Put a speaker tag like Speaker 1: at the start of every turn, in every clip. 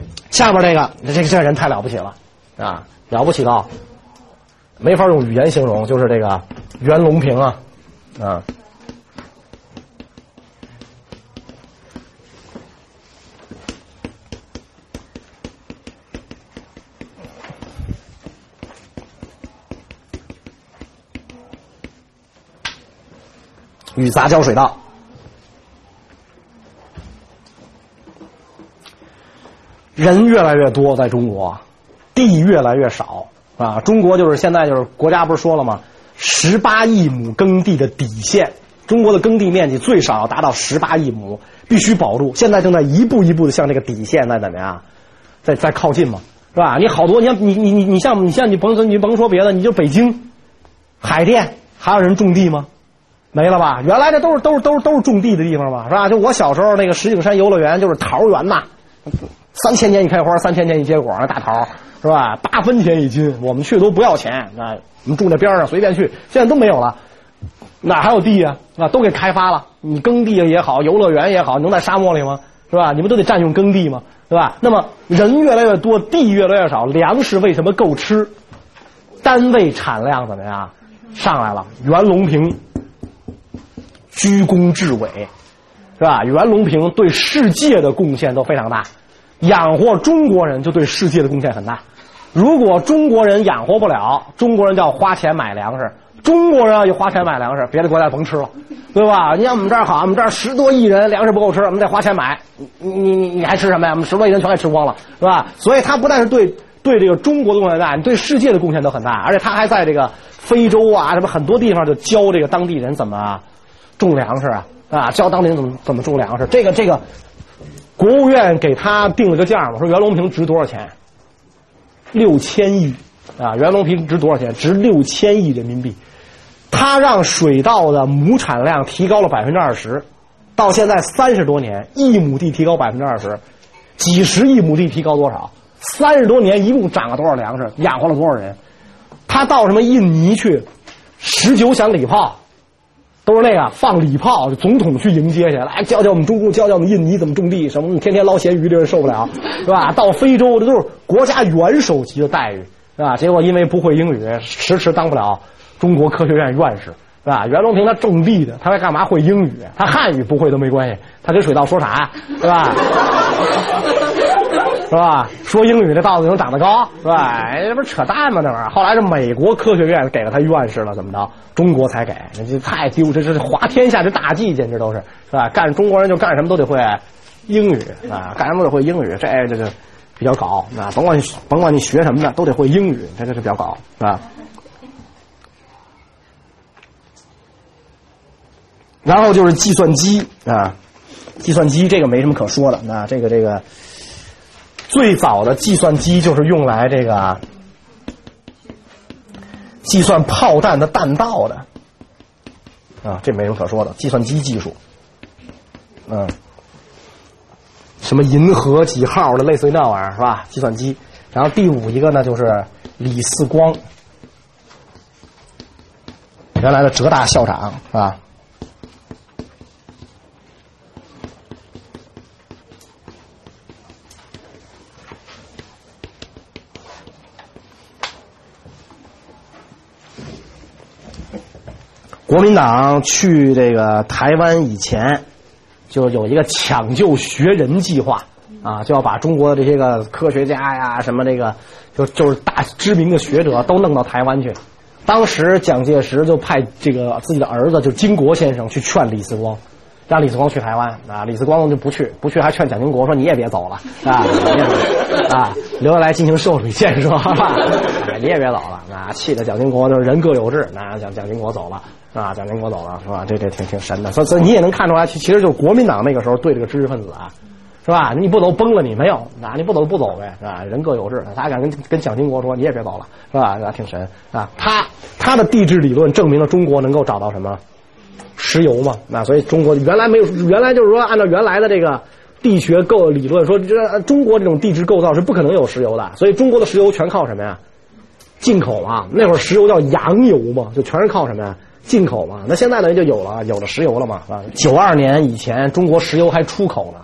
Speaker 1: 下边这个人太了不起了啊，了不起到没法用语言形容，就是这个袁隆平啊。与杂交水稻，人越来越多，在中国，地越来越少啊。中国就是现在就是国家不是说了吗？18亿亩耕地的底线，中国的耕地面积最少要达到18亿亩，必须保住。现在正在一步一步的向这个底线在怎么样，在靠近嘛，是吧？你好多，你像你甭说别的，你就北京海淀还有人种地吗？没了吧？原来这都是种地的地方嘛，是吧？就我小时候那个石景山游乐园就是桃园呐，3000年一开花，3000年一结果，那大桃是吧？8分钱一斤，我们去都不要钱，那我们住那边上随便去，现在都没有了，哪还有地啊？都给开发了，你耕地也好，游乐园也好，能在沙漠里吗？是吧？你们都得占用耕地吗？对吧？那么人越来越多，地越来越少，粮食为什么够吃？单位产量怎么样？上来了。袁隆平居功至伟，是吧？袁隆平对世界的贡献都非常大，养活中国人就对世界的贡献很大。如果中国人养活不了，中国人就要花钱买粮食，中国人要花钱买粮食，别的国家甭吃了，对吧？你看我们这儿好，我们这儿10多亿人粮食不够吃，我们得花钱买，你还吃什么呀？我们10多亿人全给吃光了，是吧？所以他不但是对这个中国的贡献大，你对世界的贡献都很大，而且他还在这个非洲啊什么很多地方就教这个当地人怎么种粮食啊，教当地人怎么种粮食。这个国务院给他定了个价嘛，说袁隆平值多少钱？6000亿啊！袁隆平值多少钱？值6000亿人民币。他让水稻的亩产量提高了20%，到现在30多年，1亩地提高20%，几十亿亩地提高多少？30多年一共长了多少粮食？养活了多少人？他到什么印尼去，19响礼炮。都是那个放礼炮，总统去迎接去，来教教我们中国，教教我们印尼怎么种地，什么天天捞咸鱼，这人受不了，是吧？到非洲，这都是国家元首级的待遇，是吧？结果因为不会英语，迟当不了中国科学院院士，是吧？袁隆平他种地的，他还干嘛会英语？他汉语不会都没关系，他跟水稻说啥，是吧？是吧？说英语这稻子能长得高，是吧？这不是扯淡吗？这玩意儿。后来是美国科学院给了他院士了，怎么着？中国才给，这太丢，这是滑天下之大稽，简直都是，是吧？干中国人就干什么都得会英语啊，干什么都得会英语，这比较搞啊。甭管你学什么的，都得会英语，这是比较搞，是吧？然后就是计算机啊，计算机这个没什么可说的啊，这个。最早的计算机就是用来这个计算炮弹的弹道的啊，这没什么可说的，计算机技术，什么银河几号的，类似于那玩意儿是吧？计算机。然后第5一个呢，就是李四光，原来的浙大校长是吧？国民党去这个台湾以前，就有一个抢救学人计划啊，就要把中国的这些个科学家呀，什么这个就是大知名的学者都弄到台湾去。当时蒋介石就派这个自己的儿子，就经国先生去劝李四光，让李四光去台湾啊。李四光就不去还劝蒋经国说你也别走了啊，留下来进行社会建设，你也别走了啊。气的蒋经国就是人各有志，那蒋经国走了。啊，蒋经国走了是吧？这挺神的，所以你也能看出来，其实就是国民党那个时候对这个知识分子啊，是吧？你不走崩了你没有啊？你不走不走呗，是吧？人各有志，他敢跟蒋经国说你也别走了，是吧？挺神啊！他的地质理论证明了中国能够找到什么石油嘛？那所以中国原来就是说按照原来的这个地学理论说，这中国这种地质构造是不可能有石油的，所以中国的石油全靠什么呀？进口嘛。那会儿石油叫洋油嘛，就全是靠什么呀？进口嘛。那现在呢就有了石油了嘛，啊，92年以前中国石油还出口呢，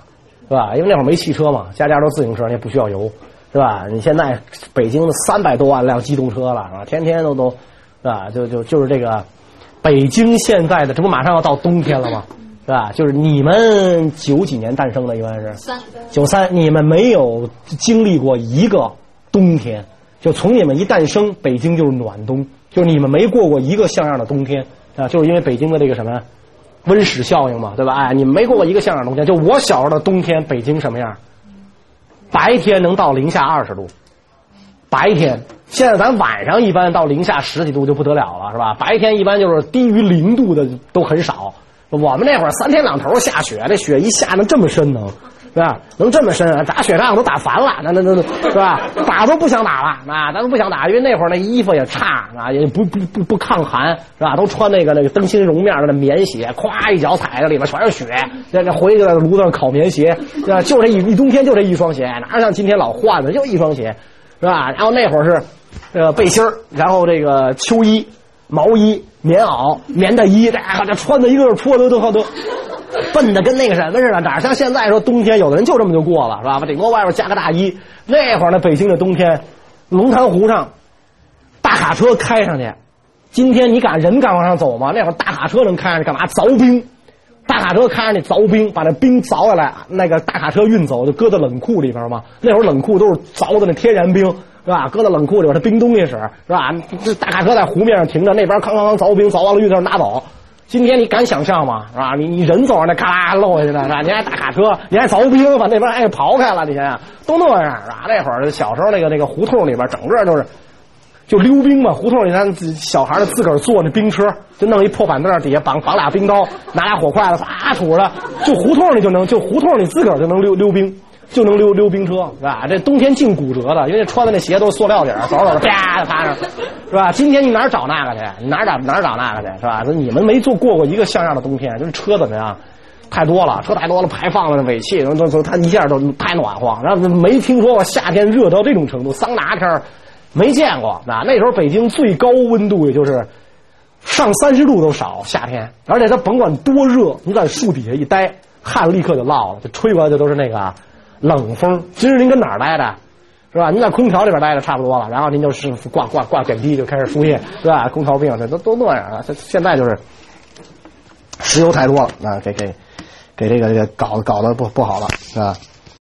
Speaker 1: 是吧？因为那会儿没汽车嘛，家家都自行车，你也不需要油，是吧？你现在北京的300多万辆机动车了，是吧？天天都，是吧？就是这个北京现在的，这不马上要到冬天了吗？是吧？就是你们90几年诞生的，应该是93，你们没有经历过一个冬天，就从你们一诞生，北京就是暖冬，就是你们没过过一个像样的冬天啊，就是因为北京的这个什么温室效应嘛，对吧？哎，你们没过过一个像样的冬天。就我小时候的冬天，北京什么样？白天能到零下20度，白天。现在咱晚上一般到零下10几度就不得了了，是吧？白天一般就是低于0度的都很少。我们那会儿3天2头下雪，这雪一下能这么深能，是吧？能这么深啊？打雪仗都打烦了，那是吧？打都不想打了啊，咱都不想打，因为那会儿那衣服也差啊，也不抗寒，是吧？都穿那个灯芯绒面的棉鞋，咵一脚踩在里面全是雪，那回去在炉子上烤棉鞋，是吧？就这一冬天就这一双鞋，哪像今天老换的，就一双鞋，是吧？然后那会儿是背心儿，然后这个秋衣、毛衣、棉袄、棉大衣，这穿的一个破都笨的跟那个什么似的，哪像现在说冬天有的人就这么就过了，是吧？顶多外边加个大衣。那会儿呢，北京的冬天，龙潭湖上大卡车开上去，今天你人敢往上走吗？那会儿大卡车能开上去干嘛？凿冰。大卡车开上去凿冰，把那冰凿下来，那个大卡车运走就搁在冷库里边嘛。那会儿冷库都是凿的那天然冰，是吧？搁在冷库里边，它冰东西使，是吧？这大卡车在湖面上停着，那边康凿冰，凿完了运到拿走。今天你敢想象吗？是吧？你人走上那咔啦漏下去的，是吧？你还大卡车，你还凿冰，把那边还给刨开了，你想想都那样，是吧？那会儿小时候那个胡同里边，整个就溜冰嘛，胡同里咱小孩的自个儿坐那冰车，就弄一破板凳底下绑俩冰刀，拿俩火筷子啪杵着，就胡同里自个儿就能溜冰，就能溜冰车，是吧？这冬天净骨折的，因为穿的那鞋都是塑料底儿，走着啪就趴上，是吧？今天你哪儿找那个去？你哪儿找那个去？是吧？你们没过过一个像样的冬天，就是车怎么样？太多了，排放了尾气，它一下都太暖和，然后没听说过夏天热到这种程度，桑拿天没见过。那时候北京最高温度也就是上30度都少，夏天，而且它甭管多热，你在树底下一待，汗立刻就落了，就吹过来的都是那个冷风。今儿您跟哪儿待着？是吧？您在空调里边待着差不多了，然后您就是挂点滴就开始输液，是吧？空调病这都那样了。现在就是石油太多了啊，给这个搞得不好了，是吧？